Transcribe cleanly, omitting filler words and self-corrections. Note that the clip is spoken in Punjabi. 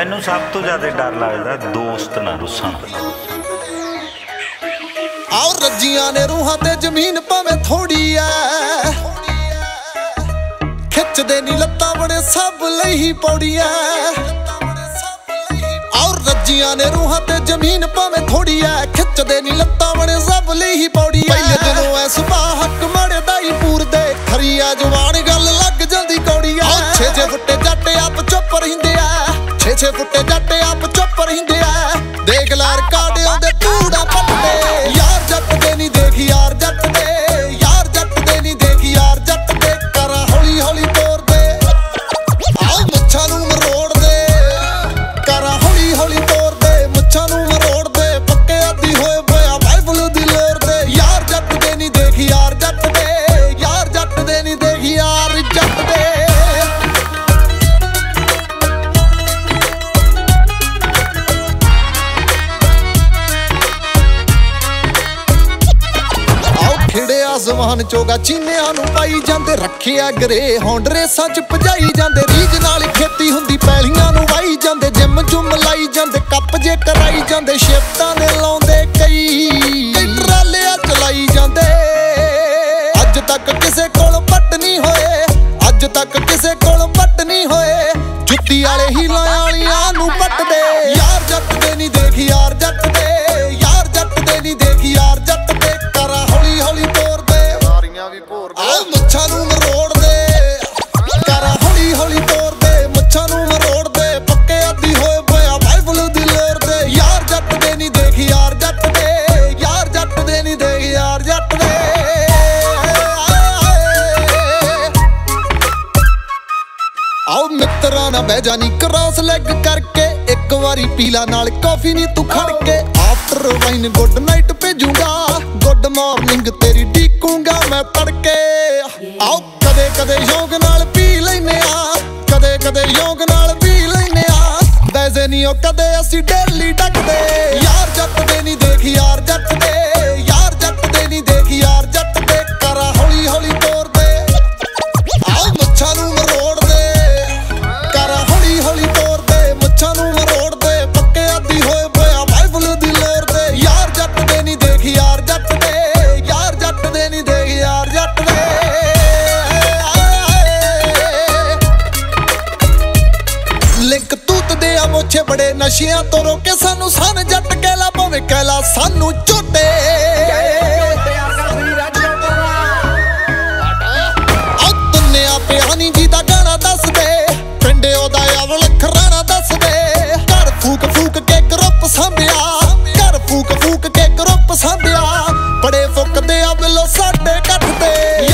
ਮੈਨੂੰ ਸਭ ਤੋਂ ਜ਼ਿਆਦਾ ਡਰ ਲੱਗਦਾ ਦੋਸਤ ਨਾ ਰੁੱਸਣ। ਆਓ ਰੱਜੀਆਂ ਨੇ ਰੂਹਾਂ ਤੇ ਜ਼ਮੀਨ ਭਾਵੇਂ ਥੋੜੀ ਐ, ਖਿੱਚਦੇ ਨੀ ਲੱਤਾਂ ਬਣੇ ਸਭ ਲਈ ਹੀ ਪੌੜੀ ਐ। ਆਓ ਰੱਜੀਆਂ ਨੇ ਰੂਹਾਂ ਤੇ ਜ਼ਮੀਨ ਭਾਵੇਂ ਥੋੜੀ ਐ, ਖਿੱਚਦੇ ਨੀ ਲੱਤਾਂ ਬਣੇ ਸਭ ਲਈ ਹੀ ਪੌੜੀ ਐ। ਪਹਿਲੇ ਦਿਨੋਂ ਐ ਸੁਭਾਅ ਹੱਕ ਮਾੜੇ ਦਾ ਹੀ ਪੂਰਦੇ, ਖਰੀ ਆ ਜਵਾਨ ਗੱਲ ਲੱਗ ਜਾਂਦੀ ਕੌੜੀ ਐ। 6 ਫੁੱਟੇ ਜੱਟ ਆਪ ਚੁੱਪ ਰਹਿੰਦੇ ਆ, 6 ਫੁੱਟੇ ਜੱਟ ਆਪ ਚੁੱਪ ਰਹਿੰਦੇ ਆ। ਦੇਖ ਲਾਰ ਕਾੜਿਆਂ ਦੇ ਟੂੜਾ ਪੱਟਦੇ, ਯਾਰ ਜੱਟ ਦੇ ਨੀ ਦੇਖ ਯਾਰ ਜੱਟ ਦੇ, ਯਾਰ ਜੱਟ ਦੇ ਨੀ ਦੇਖ ਯਾਰ ਜੱਟ ਦੇ। ਕਰਾਂ ਹੌਲੀ ਹੌਲੀ ਤੋਰਦੇ, ਆਹ ਮੁੱਛਾਂ ਨੂੰ ਮਰੋੜਦੇ, ਕਰਾਂ ਹੌਲੀ ਹੌਲੀ ਤੋਰਦੇ, ਮੁੱਛਾਂ ਨੂੰ ਮਰੋੜਦੇ। ਪੱਕੇ ਆਦੀ ਹੋਏ ਪਿਆ ਬਾਈਬਲ ਦੀ ਲੋਰ ਦੇ, ਯਾਰ ਜੱਟ ਦੇ ਨੀ ਦੇਖ ਯਾਰ ਜੱਟ ਦੇ, ਯਾਰ ਜੱਟ ਦੇ ਨੀ ਦੇਖ ਯਾਰ ਜੱਟ ਦੇ। ਆਸਮਾਨ ਚੋਗਾ ਚੀਨਿਆਂ ਨੂੰ ਪਾਈ ਜਾਂਦੇ, ਰੱਖਿਆ ਗਰੇ ਹੌਂਡ ਰੇਸਾਂ ਚ ਭਜਾਈ ਜਾਂਦੇ। ਰੀਝ ਨਾਲ ਖੇਤੀ ਹੁੰਦੀ ਪੈਲੀਆਂ ਨੂੰ ਵਾਈ ਜਾਂਦੇ, ਜਿੰਮ ਜੁੰਮ ਲਾਈ ਜਾਂਦੇ, ਕੱਪ ਜੇ ਕਰਾਈ ਜਾਂਦੇ। ਸ਼ਿਫਟਾਂ ਨੇ ਲਾਉਂਦੇ ਕਈ ਟਰਾਲਿਆਂ ਚਲਾਈ ਜਾਂਦੇ। ਅੱਜ ਤੱਕ ਕਿਸੇ ਕੋਲ ਪੱਟ ਨਹੀਂ ਹੋਏ, ਅੱਜ ਤੱਕ ਕਿਸੇ ਕੋਲ ਪੱਟ ਨਹੀਂ ਹੋਏ। ਜੁੱਤੀ ਵਾਲੇ ਹੀਲਾਂ ਵਾਲੀਆਂ ਨੂੰ ਪੱਟਦੇ, ਯਾਰ ਜੱਟ ਦੇ ਨਹੀਂ ਦੇਖ ਯਾਰ ਜੱਟ ਦੇ, ਯਾਰ ਜੱਟ ਦੇ ਨਹੀਂ ਦੇਖ ਯਾਰ ਜੱਟ ਦੇ। ਕਰਾਂ ਹੌਲੀ ਹੌਲੀ ਆਹ ਮੁੱਛਾਂ ਨੂੰ ਮਰੋੜਦੇ, ਕਰਾਂ ਹੌਲੀ ਹੌਲੀ ਤੋਰਦੇ, ਮੁੱਛਾਂ ਨੂੰ ਮਰੋੜਦੇ। ਪੱਕੇ ਆਦੀ ਹੋਏ ਪਿਆ ਬਾਈਬਲ ਦੀ ਲੋਰ ਦੇ, ਯਾਰ ਜੱਟ ਦੇ ਨੀ ਦੇਖ ਯਾਰ ਜੱਟ ਦੇ, ਯਾਰ ਜੱਟ ਦੇ ਨੀ ਦੇਖ ਯਾਰ ਜੱਟ ਦੇ। ਆਓ ਮਿੱਤਰਾਂ ਨਾ ਬਹਿ ਜਾਨੀ ਕ੍ਰਾਸ ਲੈਗ ਕਰਕੇ, ਇੱਕ ਵਾਰੀ ਪੀਲਾ ਨਾਲ ਕਾਫੀ ਨੀ ਤੂੰ ਖੜ ਕੇ। ਆਫਟਰ ਵਾਈਨ ਗੁੱਡ ਨਾਈਟ ਭੇਜੂਗਾ, ਗੁੱਡ ਮਾਰਨਿੰਗ ਤੇਰੀ ਡੀਕੂੰਗਾ ਮੈਂ ਤੜਕੇ। ਆਓ ਕਦੇ ਕਦੇ ਸ਼ੌਂਕ ਨਾਲ ਪੀ ਲੈਨੇ ਆ, ਕਦੇ ਕਦੇ ਸ਼ੌਂਕ ਨਾਲ ਪੀ ਲੈਨੇ ਆ। ਵੈਸੇ ਨਹੀਂ ਉਹ ਕਦੇ ਅਸੀਂ ਡੇਲੀ ਡੱਕਦੇ, ਯਾਰ ਜੱਟ ਦੇ ਨਹੀਂ ਦੇਖ ਯਾਰ ਜੱਟ ਦੇ, ਯਾਰ ਜੱਟ ਦੇ ਨਹੀਂ ਦੇਖ ਯਾਰ ਜੱਟ ਦੇ। ਕਰਾਂ ਹੌਲੀ ਹੌਲੀ ਤੋਰਦੇ, ਆਓ ਮੁੱਛਾਂ ਨੂੰ ਮਰੋੜਦੇ, ਕਰਾਂ ਹੌਲੀ ਹੌਲੀ ਤੋਰਦੇ, ਮੁੱਛਾਂ ਨੂੰ ਮਰੋੜਦੇ। ਪੱਕੇ ਆਦੀ ਹੋਏ ਪਿਆ ਬਾਈਬਲ ਦੀ ਲੋਰ ਦੇ, ਯਾਰ ਜੱਟ ਦੇ ਨਹੀਂ ਦੇਖ ਯਾਰ ਜੱਟ ਦੇ, ਯਾਰ ਜੱਟ ਦੇ ਨਹੀਂ ਦੇਖ ਯਾਰ ਜੱਟ ਦੇ। ਲਿੰਕ ਤੂਤਦੇ ਆ ਮੋਛੇ ਬੜੇ ਨਸ਼ਿਆਂ ਤੋਂ ਰੋਕੇ ਸਾਨੂੰ, ਸਨ ਜੱਟ ਕਹਿਲਾ ਭਾਵੇਂ ਕਹਿਲਾ ਸਾਨੂੰ ਝੋਟੇ। ਦੁਨੀਆ ਪਿਆ ਨੀ ਜੀ ਦਾ ਗਾਣਾ ਦੱਸਦੇ, ਪਿੰਡੇ ਉਹਦਾ ਅਵਲ ਖਰਾਣਾ ਦੱਸਦੇ। ਘਰ ਫੂਕ ਫੂਕ ਕੇ ਗਰੁੱਪ ਸਾਂਭਿਆ, ਘਰ ਫੂਕ ਫੂਕ ਕੇ ਗਰੁੱਪ ਸਾਂਭਿਆ। ਬੜੇ ਫੁੱਕਦੇ ਆ ਬਿੱਲੋ ਸਾਡੇ ਕੱਟਦੇ।